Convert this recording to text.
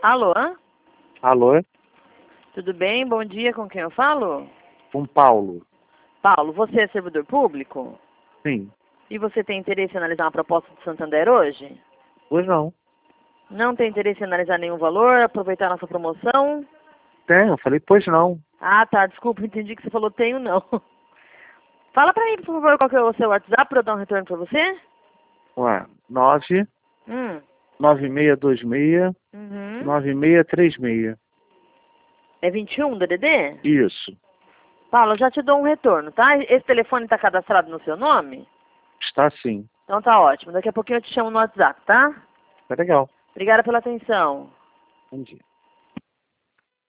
Alô? Alô? Tudo bem? Bom dia, com quem eu falo? Com Paulo. Paulo, você é servidor público? Sim. E você tem interesse em analisar uma proposta do Santander hoje? Pois não. Não tem interesse em analisar nenhum valor, aproveitar a nossa promoção? Tem, eu falei, pois não. Ah, tá, desculpa, entendi que você falou tenho não. Fala pra mim, por favor, qual que é o seu WhatsApp pra eu dar um retorno pra você? Ué, 9 Hum. 9626 Uhum. 9636. É 21 DDD? Isso. Paulo, eu já te dou um retorno, tá? Esse telefone tá cadastrado no seu nome? Está sim. Então tá ótimo. Daqui a pouquinho eu te chamo no WhatsApp, tá? Tá legal. Obrigada pela atenção. Bom dia.